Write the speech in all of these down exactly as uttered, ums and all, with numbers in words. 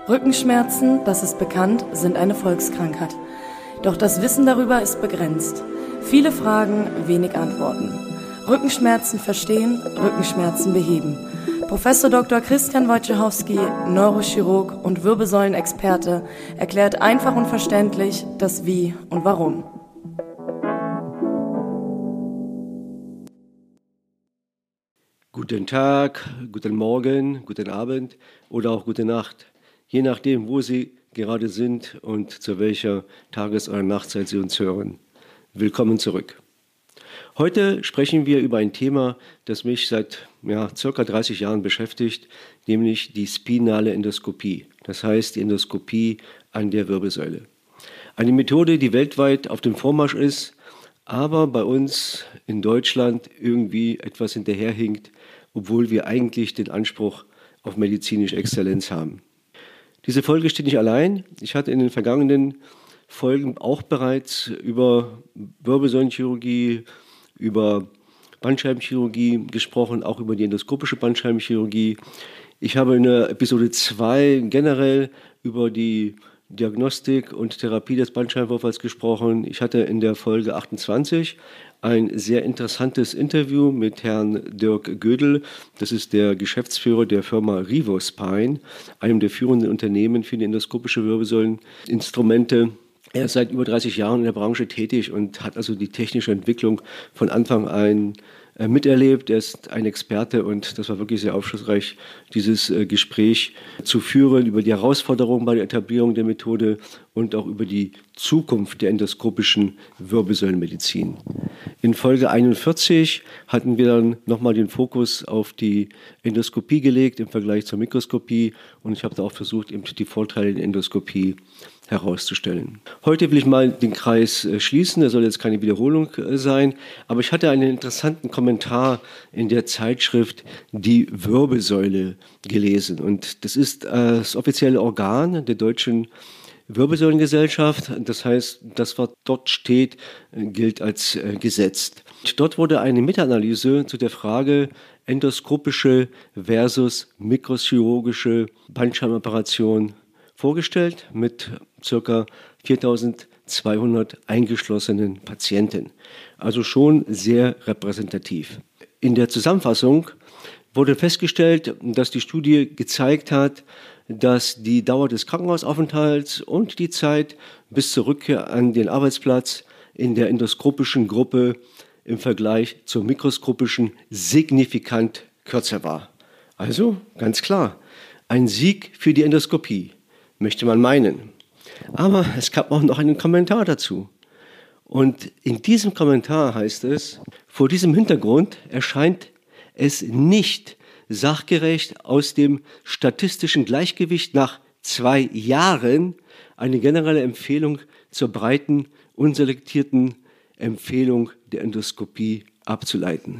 Rückenschmerzen, das ist bekannt, sind eine Volkskrankheit. Doch das Wissen darüber ist begrenzt. Viele Fragen, wenig Antworten. Rückenschmerzen verstehen, Rückenschmerzen beheben. Professor Doktor Christian Wojciechowski, Neurochirurg und Wirbelsäulenexperte, erklärt einfach und verständlich das Wie und Warum. Guten Tag, guten Morgen, guten Abend oder auch gute Nacht, je nachdem, wo Sie gerade sind und zu welcher Tages- oder Nachtzeit Sie uns hören. Willkommen zurück. Heute sprechen wir über ein Thema, das mich seit ja, circa dreißig Jahren beschäftigt, nämlich die spinale Endoskopie, das heißt die Endoskopie an der Wirbelsäule. Eine Methode, die weltweit auf dem Vormarsch ist, aber bei uns in Deutschland irgendwie etwas hinterherhinkt, obwohl wir eigentlich den Anspruch auf medizinische Exzellenz haben. Diese Folge steht nicht allein. Ich hatte in den vergangenen Folgen auch bereits über Wirbelsäulenchirurgie, über Bandscheibenchirurgie gesprochen, auch über die endoskopische Bandscheibenchirurgie. Ich habe in der Episode zwei generell über die Diagnostik und Therapie des Bandscheibenvorfalls gesprochen. Ich hatte in der Folge achtundzwanzig ein sehr interessantes Interview mit Herrn Dirk Gödel. Das ist der Geschäftsführer der Firma Rivospine, einem der führenden Unternehmen für die endoskopische Wirbelsäuleninstrumente. Er ist seit über dreißig Jahren in der Branche tätig und hat also die technische Entwicklung von Anfang an äh, miterlebt. Er ist ein Experte und das war wirklich sehr aufschlussreich, dieses äh, Gespräch zu führen über die Herausforderungen bei der Etablierung der Methode und auch über die Zukunft der endoskopischen Wirbelsäulenmedizin. In Folge einundvierzig hatten wir dann nochmal den Fokus auf die Endoskopie gelegt im Vergleich zur Mikroskopie und ich habe da auch versucht, eben die Vorteile der Endoskopie herauszustellen. Heute will ich mal den Kreis äh, schließen, das soll jetzt keine Wiederholung äh, sein, aber ich hatte einen interessanten Kommentar in der Zeitschrift Die Wirbelsäule gelesen und das ist äh, das offizielle Organ der deutschen Wirbelsäulengesellschaft, das heißt, das, was dort steht, äh, gilt als äh, gesetzt. Dort wurde eine Meta-Analyse zu der Frage endoskopische versus mikrochirurgische Bandscheibenoperation vorgestellt mit ca. viertausendzweihundert eingeschlossenen Patienten. Also schon sehr repräsentativ. In der Zusammenfassung wurde festgestellt, dass die Studie gezeigt hat, dass die Dauer des Krankenhausaufenthalts und die Zeit bis zur Rückkehr an den Arbeitsplatz in der endoskopischen Gruppe im Vergleich zur mikroskopischen signifikant kürzer war. Also ganz klar, ein Sieg für die Endoskopie, möchte man meinen. Aber es gab auch noch einen Kommentar dazu. Und in diesem Kommentar heißt es, vor diesem Hintergrund erscheint es nicht sachgerecht, aus dem statistischen Gleichgewicht nach zwei Jahren eine generelle Empfehlung zur breiten, unselektierten Empfehlung der Endoskopie abzuleiten.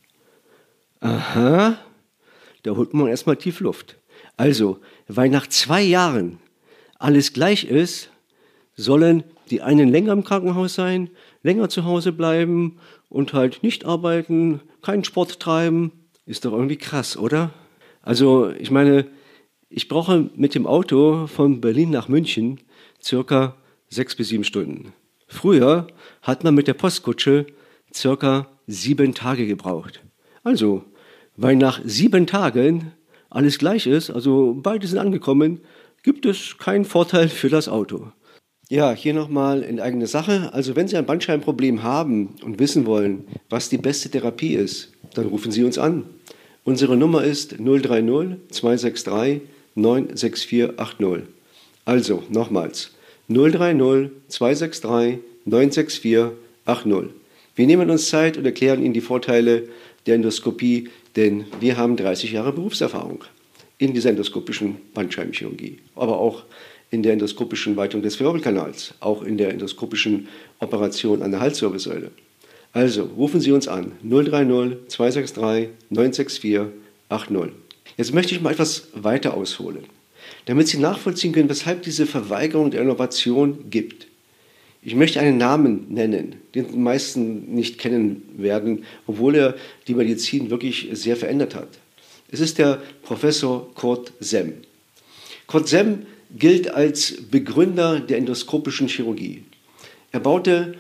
Aha, da holt man erstmal tief Luft. Also, weil nach zwei Jahren alles gleich ist, sollen die einen länger im Krankenhaus sein, länger zu Hause bleiben und halt nicht arbeiten, keinen Sport treiben. Ist doch irgendwie krass, oder? Also, ich meine, ich brauche mit dem Auto von Berlin nach München circa sechs bis sieben Stunden. Früher hat man mit der Postkutsche circa sieben Tage gebraucht. Also, weil nach sieben Tagen alles gleich ist, also beide sind angekommen, gibt es keinen Vorteil für das Auto. Ja, hier nochmal in eigene Sache. Also wenn Sie ein Bandscheibenproblem haben und wissen wollen, was die beste Therapie ist, dann rufen Sie uns an. Unsere Nummer ist null drei null zwei sechs drei neun sechs vier acht null. Also nochmals null drei null zwei sechs drei neun sechs vier acht null. Wir nehmen uns Zeit und erklären Ihnen die Vorteile der Endoskopie, denn wir haben dreißig Jahre Berufserfahrung in dieser endoskopischen Bandscheibenchirurgie, aber auch in der endoskopischen Weitung des Wirbelkanals, auch in der endoskopischen Operation an der Halswirbelsäule. Also rufen Sie uns an, null drei null zwei sechs drei neun sechs vier acht null. Jetzt möchte ich mal etwas weiter ausholen, damit Sie nachvollziehen können, weshalb diese Verweigerung der Innovation gibt. Ich möchte einen Namen nennen, den die meisten nicht kennen werden, obwohl er die Medizin wirklich sehr verändert hat. Es ist der Professor Kurt Semm. Kurt Semm gilt als Begründer der endoskopischen Chirurgie. Er baute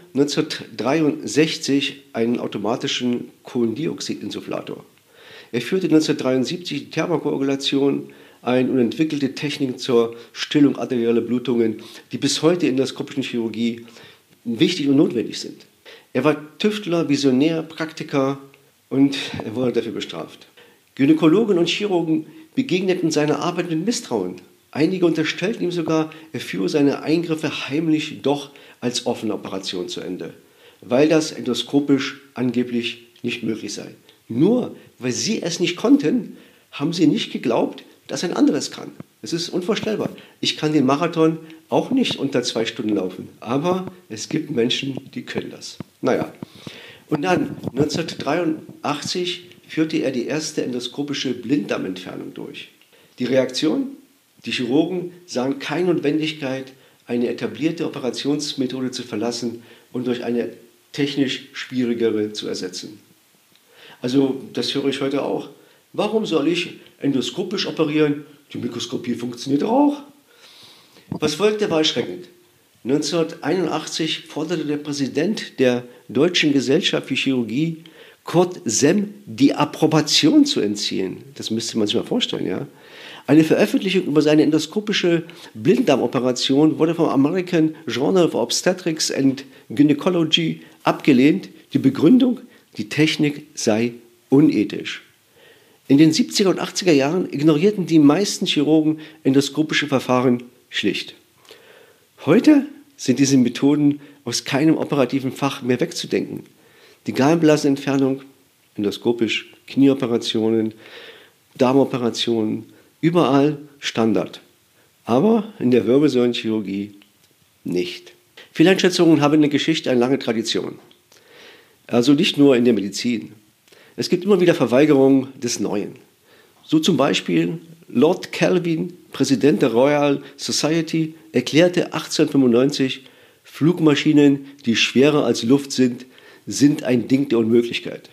neunzehnhundertdreiundsechzig einen automatischen Kohlendioxidinsuflator. Er führte neunzehnhundertdreiundsiebzig die Thermokoagulation ein und entwickelte Techniken zur Stillung arterieller Blutungen, die bis heute in der endoskopischen Chirurgie wichtig und notwendig sind. Er war Tüftler, Visionär, Praktiker und er wurde dafür bestraft. Gynäkologen und Chirurgen begegneten seiner Arbeit mit Misstrauen. Einige unterstellten ihm sogar, er führe seine Eingriffe heimlich doch als offene Operation zu Ende, weil das endoskopisch angeblich nicht möglich sei. Nur weil sie es nicht konnten, haben sie nicht geglaubt, dass ein anderes kann. Es ist unvorstellbar. Ich kann den Marathon auch nicht unter zwei Stunden laufen, aber es gibt Menschen, die können das. Naja, und dann neunzehnhundertdreiundachtzig führte er die erste endoskopische Blinddarmentfernung durch. Die Reaktion? Die Chirurgen sahen keine Notwendigkeit, eine etablierte Operationsmethode zu verlassen und durch eine technisch schwierigere zu ersetzen. Also das höre ich heute auch. Warum soll ich endoskopisch operieren? Die Mikroskopie funktioniert auch. Was folgte, war erschreckend. neunzehnhunderteinundachtzig forderte der Präsident der Deutschen Gesellschaft für Chirurgie, Kurt Semm, die Approbation zu entziehen. Das müsste man sich mal vorstellen, ja. Eine Veröffentlichung über seine endoskopische Blinddarmoperation wurde vom American Journal of Obstetrics and Gynecology abgelehnt. Die Begründung, die Technik sei unethisch. In den siebziger und achtziger Jahren ignorierten die meisten Chirurgen endoskopische Verfahren schlicht. Heute sind diese Methoden aus keinem operativen Fach mehr wegzudenken. Die Gallenblasenentfernung, endoskopisch, Knieoperationen, Darmoperationen, überall Standard. Aber in der Wirbelsäulenchirurgie nicht. Fehleinschätzungen haben in der Geschichte eine lange Tradition. Also nicht nur in der Medizin. Es gibt immer wieder Verweigerungen des Neuen. So zum Beispiel Lord Kelvin, Präsident der Royal Society, erklärte achtzehnhundertfünfundneunzig, Flugmaschinen, die schwerer als Luft sind, sind ein Ding der Unmöglichkeit.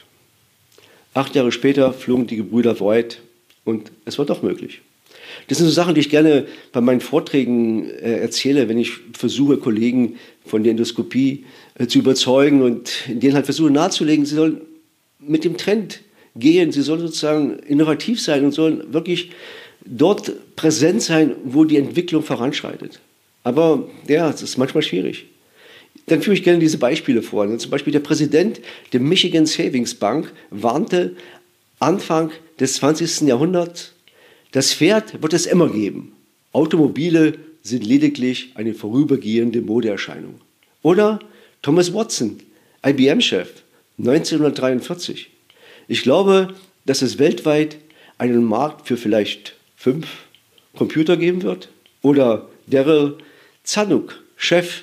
Acht Jahre später flogen die Gebrüder Wright und es war doch möglich. Das sind so Sachen, die ich gerne bei meinen Vorträgen äh, erzähle, wenn ich versuche, Kollegen von der Endoskopie äh, zu überzeugen und denen halt versuche nahezulegen, sie sollen mit dem Trend gehen, sie sollen sozusagen innovativ sein und sollen wirklich dort präsent sein, wo die Entwicklung voranschreitet. Aber ja, das ist manchmal schwierig. Dann führe ich gerne diese Beispiele vor. Also zum Beispiel der Präsident der Michigan Savings Bank warnte Anfang des zwanzigsten Jahrhunderts, das Pferd wird es immer geben. Automobile sind lediglich eine vorübergehende Modeerscheinung. Oder Thomas Watson, I B M-Chef, neunzehnhundertdreiundvierzig. Ich glaube, dass es weltweit einen Markt für vielleicht fünf Computer geben wird. Oder Daryl Zanuck, Chef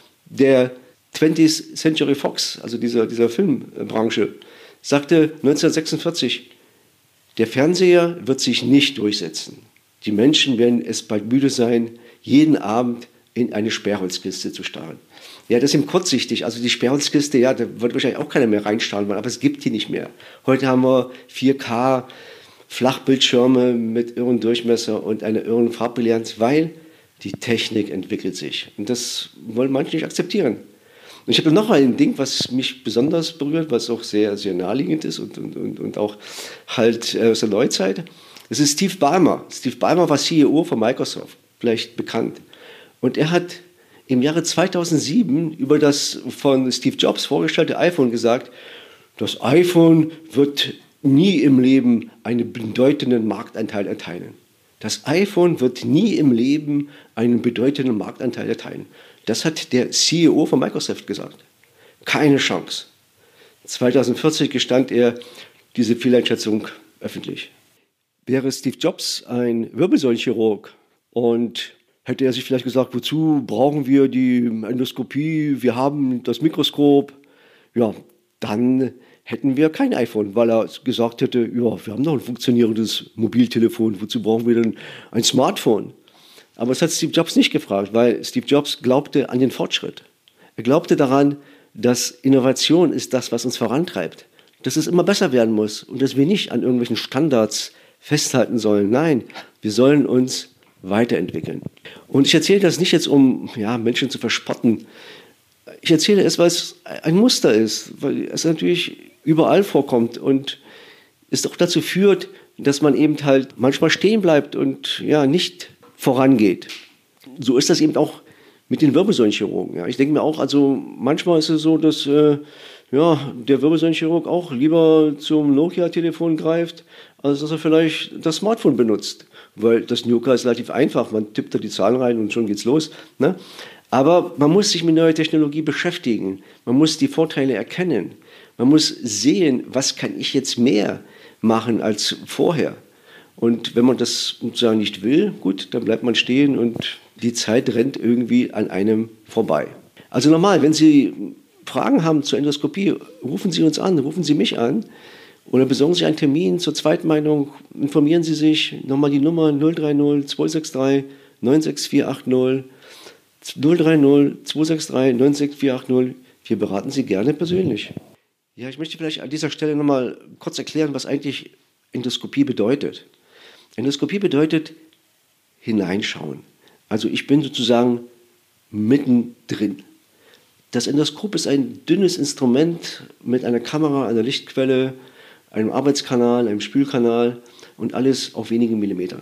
der twentieth Century Fox, also dieser, dieser Filmbranche, sagte neunzehnhundertsechsundvierzig, der Fernseher wird sich nicht durchsetzen. Die Menschen werden es bald müde sein, jeden Abend in eine Sperrholzkiste zu starren. Ja, das ist eben kurzsichtig. Also die Sperrholzkiste, ja, da wird wahrscheinlich auch keiner mehr reinstarren, aber es gibt die nicht mehr. Heute haben wir vier K, Flachbildschirme mit irren Durchmesser und einer irren Farbbrillanz, weil die Technik entwickelt sich. Und das wollen manche nicht akzeptieren. Und ich habe noch ein Ding, was mich besonders berührt, was auch sehr, sehr naheliegend ist und, und, und, und auch halt aus der Neuzeit. Das ist Steve Ballmer. Steve Ballmer war C E O von Microsoft, vielleicht bekannt. Und er hat im Jahre zweitausendsieben über das von Steve Jobs vorgestellte iPhone gesagt, das iPhone wird nie im Leben einen bedeutenden Marktanteil erteilen. Das iPhone wird nie im Leben einen bedeutenden Marktanteil erteilen. Das hat der C E O von Microsoft gesagt. Keine Chance. zweitausendvierzig gestand er diese Fehleinschätzung öffentlich. Wäre Steve Jobs ein Wirbelsäulenchirurg und hätte er sich vielleicht gesagt, wozu brauchen wir die Endoskopie, wir haben das Mikroskop, ja, dann hätten wir kein iPhone, weil er gesagt hätte, ja, wir haben doch ein funktionierendes Mobiltelefon, wozu brauchen wir denn ein Smartphone? Aber das hat Steve Jobs nicht gefragt, weil Steve Jobs glaubte an den Fortschritt. Er glaubte daran, dass Innovation ist das, was uns vorantreibt, dass es immer besser werden muss und dass wir nicht an irgendwelchen Standards festhalten sollen. Nein, wir sollen uns weiterentwickeln. Und ich erzähle das nicht jetzt, um ja, Menschen zu verspotten. Ich erzähle es, weil es ein Muster ist, weil es natürlich überall vorkommt und es auch dazu führt, dass man eben halt manchmal stehen bleibt und ja, nicht vorangeht. So ist das eben auch mit den Wirbelsäulenchirurgen. Ja. Ich denke mir auch, also manchmal ist es so, dass äh, ja, der Wirbelsäulenchirurg auch lieber zum Nokia-Telefon greift, als dass er vielleicht das Smartphone benutzt. Weil das Nokia ist relativ einfach, man tippt da die Zahlen rein und schon geht's los. Ne? Aber man muss sich mit neuer Technologie beschäftigen. Man muss die Vorteile erkennen. Man muss sehen, was kann ich jetzt mehr machen als vorher. Und wenn man das sozusagen nicht will, gut, dann bleibt man stehen und die Zeit rennt irgendwie an einem vorbei. Also nochmal, wenn Sie Fragen haben zur Endoskopie, rufen Sie uns an, rufen Sie mich an oder besorgen Sie einen Termin zur Zweitmeinung, informieren Sie sich, nochmal die Nummer null drei null zwei sechs drei neun sechs vier acht null, null drei null zwei sechs drei neun sechs vier acht null. Wir beraten Sie gerne persönlich. Ja, ich möchte vielleicht an dieser Stelle nochmal kurz erklären, was eigentlich Endoskopie bedeutet. Endoskopie bedeutet hineinschauen. Also ich bin sozusagen mittendrin. Das Endoskop ist ein dünnes Instrument mit einer Kamera, einer Lichtquelle, einem Arbeitskanal, einem Spülkanal und alles auf wenigen Millimetern.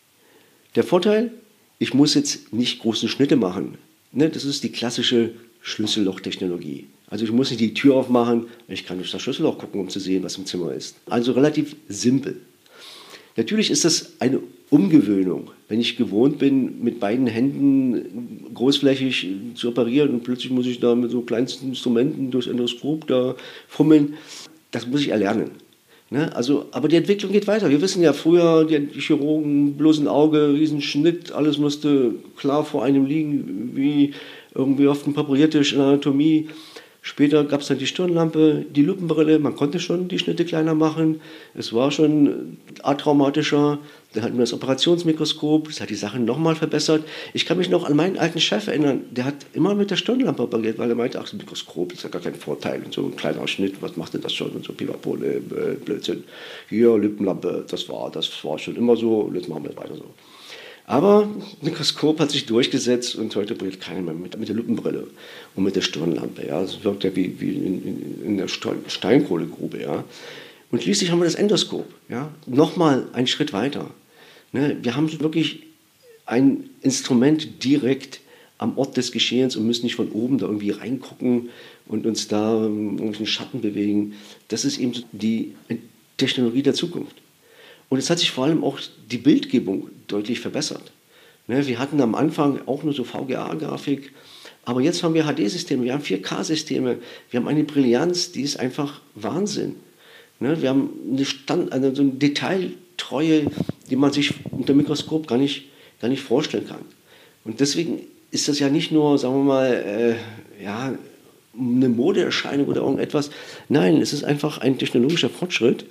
Der Vorteil, ich muss jetzt nicht große Schnitte machen. Ne, das ist die klassische Schlüssellochtechnologie. Also ich muss nicht die Tür aufmachen, ich kann durch das Schlüsselloch gucken, um zu sehen, was im Zimmer ist. Also relativ simpel. Natürlich ist das eine Umgewöhnung, wenn ich gewohnt bin, mit beiden Händen großflächig zu operieren und plötzlich muss ich da mit so kleinsten Instrumenten durchs Endoskop da fummeln. Das muss ich erlernen. Ne? Also, aber die Entwicklung geht weiter. Wir wissen ja früher, die Chirurgen, bloßen Auge, Riesenschnitt, alles musste klar vor einem liegen, wie irgendwie auf dem Papiertisch in der Anatomie. Später gab es dann die Stirnlampe, die Lupenbrille, man konnte schon die Schnitte kleiner machen. Es war schon atraumatischer. Dann hatten wir das Operationsmikroskop, das hat die Sachen nochmal verbessert. Ich kann mich noch an meinen alten Chef erinnern, der hat immer mit der Stirnlampe operiert, weil er meinte, ach, das Mikroskop ist ja gar kein Vorteil. Und so ein kleiner Schnitt, was macht denn das schon? Und so Pipapo, äh, Blödsinn. Hier, Lippenlampe, das war, das war schon immer so, jetzt machen wir es weiter so. Aber Mikroskop hat sich durchgesetzt und heute brillt keiner mehr mit, mit der Lupenbrille und mit der Stirnlampe. Ja. Das wirkt ja wie, wie in, in, in der Steinkohlegrube. Ja. Und schließlich haben wir das Endoskop. Ja. Nochmal einen Schritt weiter. Ne. Wir haben wirklich ein Instrument direkt am Ort des Geschehens und müssen nicht von oben da irgendwie reingucken und uns da irgendwelchen Schatten bewegen. Das ist eben die Technologie der Zukunft. Und es hat sich vor allem auch die Bildgebung deutlich verbessert. Ne, wir hatten am Anfang auch nur so V G A-Grafik, aber jetzt haben wir H D-Systeme, wir haben vier K-Systeme, wir haben eine Brillanz, die ist einfach Wahnsinn. Ne, wir haben eine, Stand, also eine Detailtreue, die man sich unter dem Mikroskop gar nicht, gar nicht vorstellen kann. Und deswegen ist das ja nicht nur, sagen wir mal, äh, ja, eine Modeerscheinung oder irgendetwas. Nein, es ist einfach ein technologischer Fortschritt,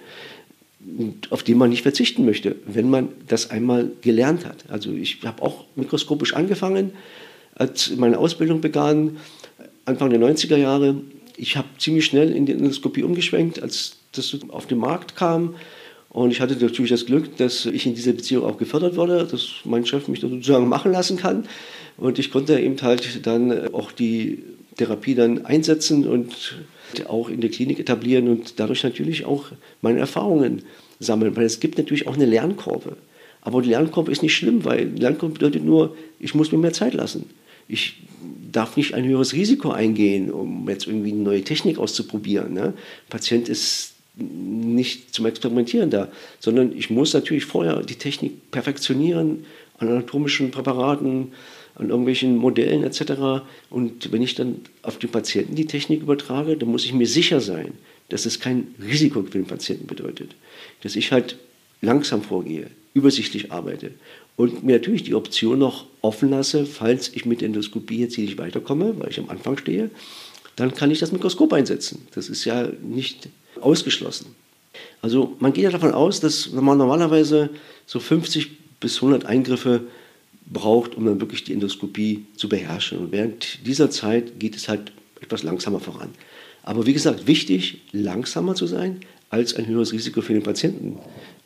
auf den man nicht verzichten möchte, wenn man das einmal gelernt hat. Also ich habe auch mikroskopisch angefangen, als meine Ausbildung begann, Anfang der neunziger Jahre. Ich habe ziemlich schnell in die Endoskopie umgeschwenkt, als das auf den Markt kam. Und ich hatte natürlich das Glück, dass ich in dieser Beziehung auch gefördert wurde, dass mein Chef mich da sozusagen machen lassen kann. Und ich konnte eben halt dann auch die Therapie dann einsetzen und auch in der Klinik etablieren und dadurch natürlich auch meine Erfahrungen sammeln. Weil es gibt natürlich auch eine Lernkurve. Aber die Lernkurve ist nicht schlimm, weil die Lernkurve bedeutet nur, ich muss mir mehr Zeit lassen. Ich darf nicht ein höheres Risiko eingehen, um jetzt irgendwie eine neue Technik auszuprobieren. Ne? Patient ist nicht zum Experimentieren da, sondern ich muss natürlich vorher die Technik perfektionieren an anatomischen Präparaten, an irgendwelchen Modellen et cetera. Und wenn ich dann auf den Patienten die Technik übertrage, dann muss ich mir sicher sein, dass es kein Risiko für den Patienten bedeutet. Dass ich halt langsam vorgehe, übersichtlich arbeite und mir natürlich die Option noch offen lasse, falls ich mit Endoskopie jetzt hier nicht weiterkomme, weil ich am Anfang stehe, dann kann ich das Mikroskop einsetzen. Das ist ja nicht ausgeschlossen. Also man geht ja davon aus, dass man normalerweise so fünfzig bis hundert Eingriffe braucht, um dann wirklich die Endoskopie zu beherrschen. Und während dieser Zeit geht es halt etwas langsamer voran. Aber wie gesagt, wichtig, langsamer zu sein, als ein höheres Risiko für den Patienten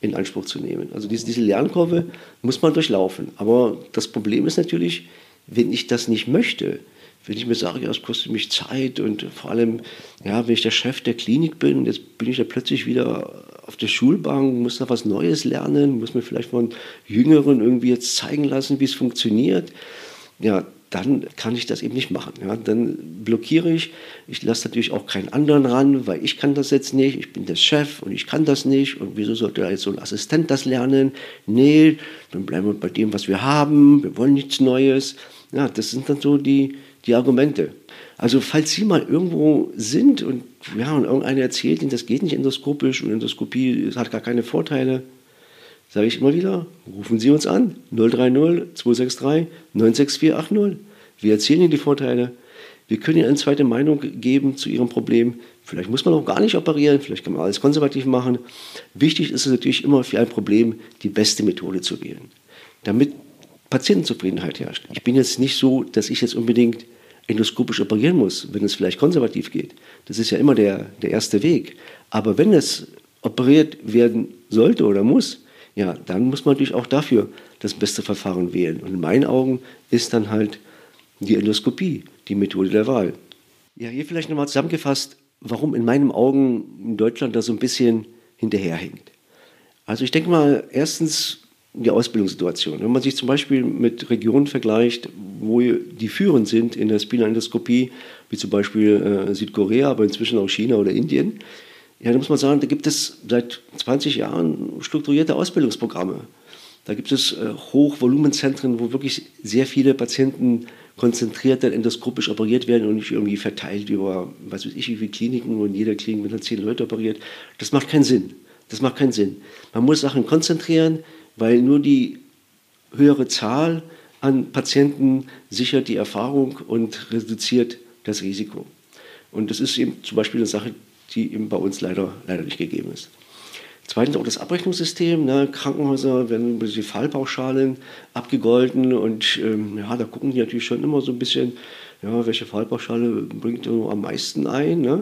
in Anspruch zu nehmen. Also diese, diese Lernkurve muss man durchlaufen. Aber das Problem ist natürlich, wenn ich das nicht möchte, wenn ich mir sage, ja, es kostet mich Zeit und vor allem, ja, wenn ich der Chef der Klinik bin und jetzt bin ich ja plötzlich wieder auf der Schulbank, muss da was Neues lernen, muss mir vielleicht von Jüngeren irgendwie jetzt zeigen lassen, wie es funktioniert, ja, dann kann ich das eben nicht machen. Ja, dann blockiere ich, ich lasse natürlich auch keinen anderen ran, weil ich kann das jetzt nicht, ich bin der Chef und ich kann das nicht und wieso sollte da jetzt so ein Assistent das lernen? Nee, dann bleiben wir bei dem, was wir haben, wir wollen nichts Neues. Ja, das sind dann so die, die Argumente. Also falls Sie mal irgendwo sind und, ja, und irgendeiner erzählt Ihnen, das geht nicht endoskopisch und Endoskopie hat gar keine Vorteile, sage ich immer wieder, rufen Sie uns an, null drei null zwei sechs drei neun sechs vier acht null. Wir erzählen Ihnen die Vorteile. Wir können Ihnen eine zweite Meinung geben zu Ihrem Problem. Vielleicht muss man auch gar nicht operieren, vielleicht kann man alles konservativ machen. Wichtig ist es natürlich immer für ein Problem, die beste Methode zu wählen, damit Patientenzufriedenheit herrscht. Ich bin jetzt nicht so, dass ich jetzt unbedingt endoskopisch operieren muss, wenn es vielleicht konservativ geht. Das ist ja immer der, der erste Weg. Aber wenn es operiert werden sollte oder muss, ja, dann muss man natürlich auch dafür das beste Verfahren wählen. Und in meinen Augen ist dann halt die Endoskopie die Methode der Wahl. Ja, hier vielleicht nochmal zusammengefasst, warum in meinen Augen Deutschland da so ein bisschen hinterherhängt. Also ich denke mal, erstens die Ausbildungssituation. Wenn man sich zum Beispiel mit Regionen vergleicht, wo die führend sind in der Spinalendoskopie, wie zum Beispiel äh, Südkorea, aber inzwischen auch China oder Indien, ja, da muss man sagen, da gibt es seit zwanzig Jahren strukturierte Ausbildungsprogramme. Da gibt es äh, Hochvolumenzentren, wo wirklich sehr viele Patienten konzentriert dann endoskopisch operiert werden und nicht irgendwie verteilt über, was weiß ich, wie viele Kliniken und jeder Klinik wird dann zehn Leute operiert. Das macht keinen Sinn. Das macht keinen Sinn. Man muss Sachen konzentrieren, weil nur die höhere Zahl an Patienten sichert die Erfahrung und reduziert das Risiko. Und das ist eben zum Beispiel eine Sache, die eben bei uns leider, leider nicht gegeben ist. Zweitens auch das Abrechnungssystem. Ne? Krankenhäuser werden über die Fallpauschalen abgegolten und ähm, ja, da gucken die natürlich schon immer so ein bisschen, ja, welche Fallpauschale bringt am meisten ein. Ne?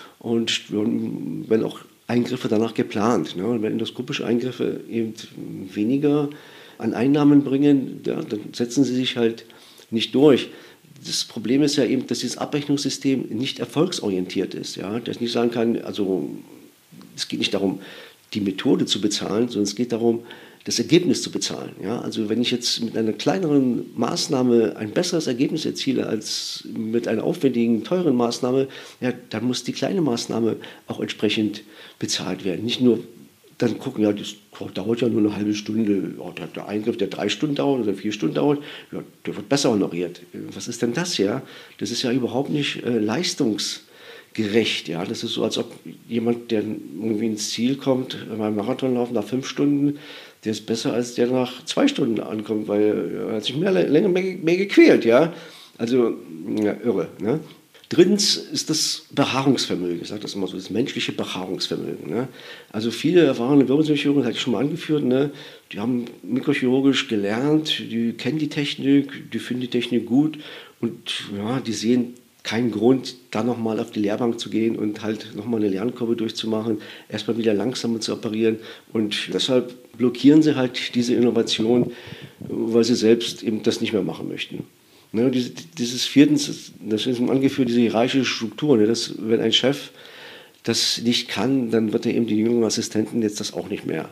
Und wenn auch Eingriffe danach geplant. Ne? Und wenn endoskopische Eingriffe eben weniger an Einnahmen bringen, ja, dann setzen sie sich halt nicht durch. Das Problem ist ja eben, dass dieses Abrechnungssystem nicht erfolgsorientiert ist. Ja? Dass ich nicht sagen kann, also es geht nicht darum, die Methode zu bezahlen, sondern es geht darum, das Ergebnis zu bezahlen. Ja? Also wenn ich jetzt mit einer kleineren Maßnahme ein besseres Ergebnis erziele als mit einer aufwendigen, teuren Maßnahme, ja, dann muss die kleine Maßnahme auch entsprechend bezahlt werden. Nicht nur dann gucken, ja, das dauert ja nur eine halbe Stunde, ja, der, der Eingriff, der drei Stunden dauert oder vier Stunden dauert, ja, der wird besser honoriert. Was ist denn das, ja? Das ist ja überhaupt nicht äh, leistungsgerecht, ja? Das ist so, als ob jemand, der irgendwie ins Ziel kommt, beim Marathonlauf nach fünf Stunden, der ist besser als der nach zwei Stunden ankommt, weil er hat sich mehr, länger mehr, mehr gequält, ja? Also, ja, irre, ne? Drittens ist das Behaarungsvermögen, ich sage das immer so, das menschliche Behaarungsvermögen. Ne? Also viele erfahrene Wirbelsäulenchirurgen, das hatte ich schon mal angeführt, ne? Die haben mikrochirurgisch gelernt, die kennen die Technik, die finden die Technik gut und ja, die sehen keinen Grund, da nochmal auf die Lehrbank zu gehen und halt nochmal eine Lernkurve durchzumachen, erstmal wieder langsamer zu operieren und deshalb blockieren sie halt diese Innovation, weil sie selbst eben das nicht mehr machen möchten. Ne, dieses, dieses viertens, das ist angeführt, diese hierarchische Struktur. Ne, dass, wenn ein Chef das nicht kann, dann wird er eben die jüngeren Assistenten jetzt das auch nicht mehr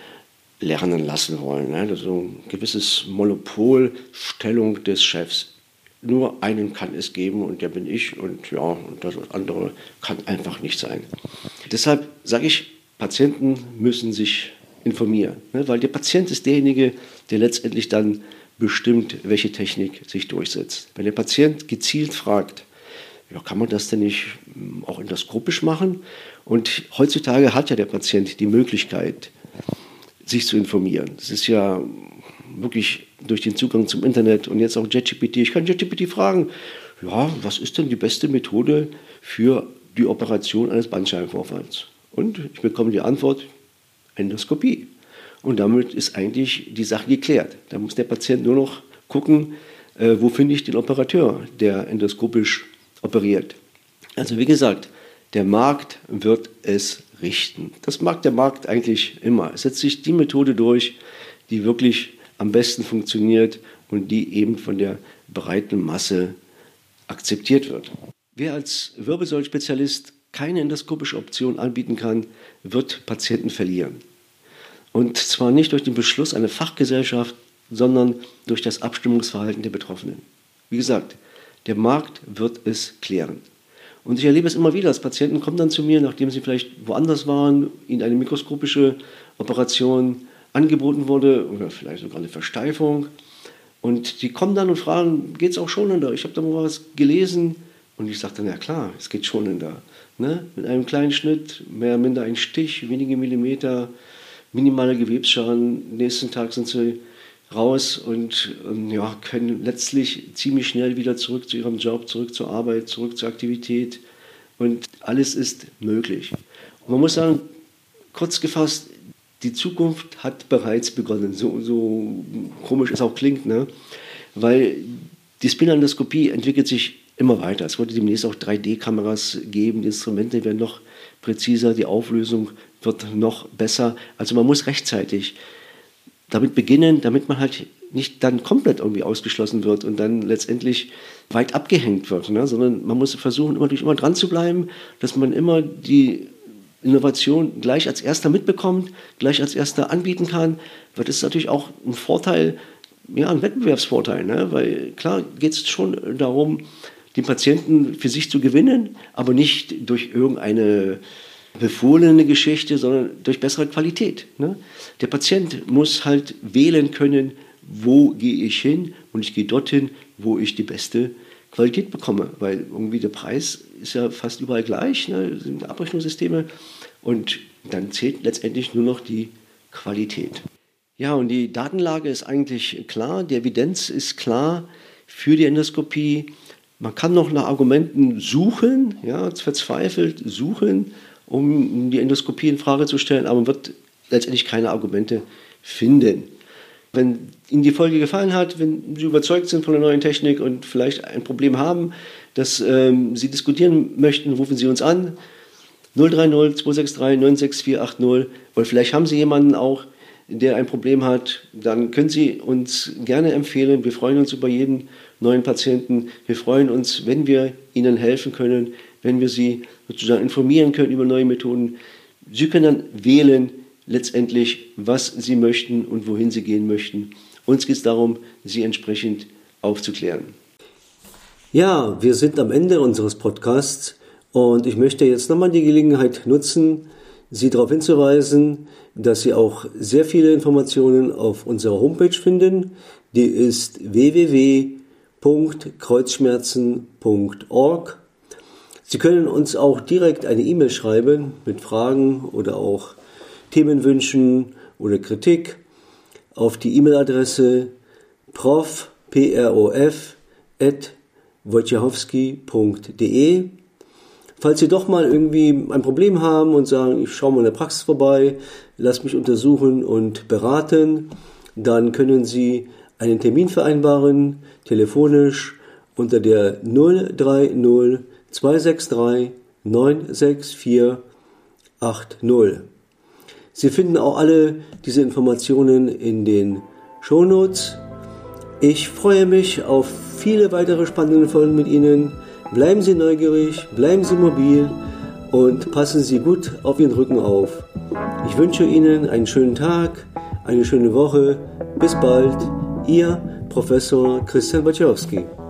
lernen lassen wollen. Ne? Das ist so ein gewisses Monopolstellung des Chefs. Nur einen kann es geben und der bin ich und ja, und das andere kann einfach nicht sein. Deshalb sage ich, Patienten müssen sich informieren, ne? Weil der Patient ist derjenige, der letztendlich dann bestimmt, welche Technik sich durchsetzt. Wenn der Patient gezielt fragt, ja, kann man das denn nicht auch endoskopisch machen? Und heutzutage hat ja der Patient die Möglichkeit, sich zu informieren. Das ist ja wirklich durch den Zugang zum Internet und jetzt auch ChatGPT. Ich kann ChatGPT fragen, ja, was ist denn die beste Methode für die Operation eines Bandscheibenvorfalls? Und ich bekomme die Antwort, Endoskopie. Und damit ist eigentlich die Sache geklärt. Da muss der Patient nur noch gucken, äh, wo finde ich den Operateur, der endoskopisch operiert. Also wie gesagt, der Markt wird es richten. Das mag der Markt eigentlich immer. Es setzt sich die Methode durch, die wirklich am besten funktioniert und die eben von der breiten Masse akzeptiert wird. Wer als Wirbelsäulenspezialist keine endoskopische Option anbieten kann, wird Patienten verlieren. Und zwar nicht durch den Beschluss einer Fachgesellschaft, sondern durch das Abstimmungsverhalten der Betroffenen. Wie gesagt, der Markt wird es klären. Und ich erlebe es immer wieder, dass Patienten kommen dann zu mir, nachdem sie vielleicht woanders waren, ihnen eine mikroskopische Operation angeboten wurde oder vielleicht sogar eine Versteifung. Und die kommen dann und fragen, geht es auch schonender? Ich habe da mal was gelesen. Und ich sage dann, ja klar, es geht schonender. Ne? Mit einem kleinen Schnitt, mehr oder minder ein Stich, wenige Millimeter, minimaler Gewebsschaden. Nächsten Tag sind sie raus und ähm, ja, können letztlich ziemlich schnell wieder zurück zu ihrem Job, zurück zur Arbeit, zurück zur Aktivität. Und alles ist möglich. Und man muss sagen, kurz gefasst, die Zukunft hat bereits begonnen. So, so komisch es auch klingt, ne? Weil die Spinal-Endoskopie entwickelt sich immer weiter. Es wird demnächst auch drei D Kameras geben, die Instrumente werden noch präziser, die Auflösung wird noch besser. Also man muss rechtzeitig damit beginnen, damit man halt nicht dann komplett irgendwie ausgeschlossen wird und dann letztendlich weit abgehängt wird, ne? Sondern man muss versuchen, immer, immer dran zu bleiben, dass man immer die Innovation gleich als erster mitbekommt, gleich als erster anbieten kann, weil das ist natürlich auch ein Vorteil, ja, ein Wettbewerbsvorteil, ne? Weil klar geht es schon darum, den Patienten für sich zu gewinnen, aber nicht durch irgendeine befohlene Geschichte, sondern durch bessere Qualität, ne? Der Patient muss halt wählen können, wo gehe ich hin, und ich gehe dorthin, wo ich die beste Qualität bekomme, weil irgendwie der Preis ist ja fast überall gleich, ne? Das sind Abrechnungssysteme, und dann zählt letztendlich nur noch die Qualität. Ja, und die Datenlage ist eigentlich klar, die Evidenz ist klar für die Endoskopie. Man kann noch nach Argumenten suchen, ja, verzweifelt suchen, um die Endoskopie in Frage zu stellen, aber man wird letztendlich keine Argumente finden. Wenn Ihnen die Folge gefallen hat, wenn Sie überzeugt sind von der neuen Technik und vielleicht ein Problem haben, das ähm, Sie diskutieren möchten, rufen Sie uns an. null drei null zwei sechs drei neun sechs vier acht null. Oder vielleicht haben Sie jemanden auch, der ein Problem hat, dann können Sie uns gerne empfehlen. Wir freuen uns über jeden neuen Patienten. Wir freuen uns, wenn wir Ihnen helfen können, wenn wir Sie sozusagen informieren können über neue Methoden. Sie können dann wählen, letztendlich, was Sie möchten und wohin Sie gehen möchten. Uns geht es darum, Sie entsprechend aufzuklären. Ja, wir sind am Ende unseres Podcasts und ich möchte jetzt nochmal die Gelegenheit nutzen, Sie darauf hinzuweisen, dass Sie auch sehr viele Informationen auf unserer Homepage finden. Die ist w w w punkt kreuzschmerzen punkt org. Sie können uns auch direkt eine E-Mail schreiben mit Fragen oder auch Themenwünschen oder Kritik auf die E-Mail-Adresse prof, P R O F, at wojciechowski punkt de. Falls Sie doch mal irgendwie ein Problem haben und sagen, ich schaue mal in der Praxis vorbei, lass mich untersuchen und beraten, dann können Sie einen Termin vereinbaren, telefonisch unter der null drei null zwei sechs drei neun sechs vier acht null. Sie finden auch alle diese Informationen in den Shownotes. Ich freue mich auf viele weitere spannende Folgen mit Ihnen. Bleiben Sie neugierig, bleiben Sie mobil und passen Sie gut auf Ihren Rücken auf. Ich wünsche Ihnen einen schönen Tag, eine schöne Woche. Bis bald, Ihr Professor Christian Wojciechowski.